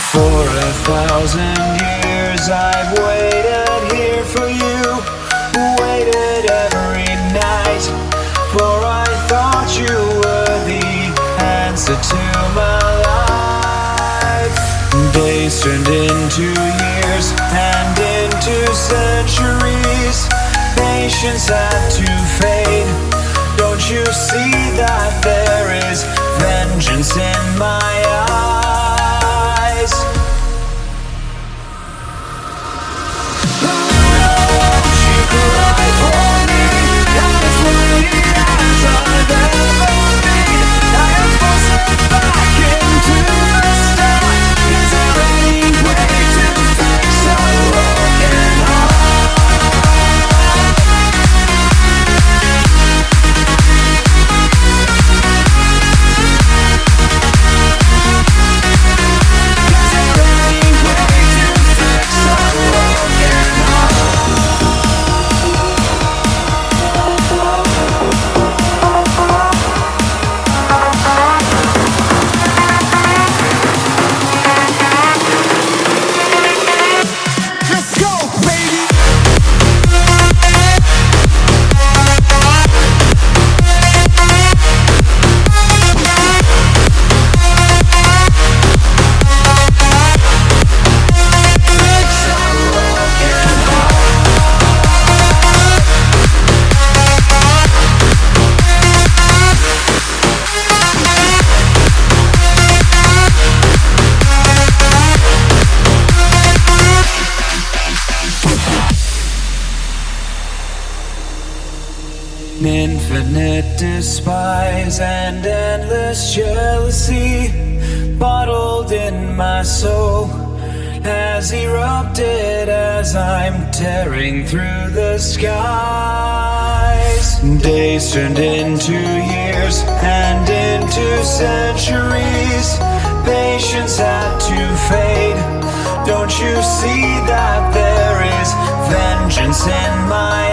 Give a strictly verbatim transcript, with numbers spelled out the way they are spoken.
For a thousand years I've waited here for you, waited every night, for I thought you were the answer to my life. Days turned into years and into centuries. Patience had to fade. Don't you see that there is vengeance in my eyes? Won't you cry for me? As lonely as I've ever been. I am forced back into the start. Is there any way to fix a broken heart? Infinite despise and endless jealousy bottled in my soul has erupted as I'm tearing through the skies. Days turned into years and into centuries. Patience had to fade. Don't you see that there is vengeance in my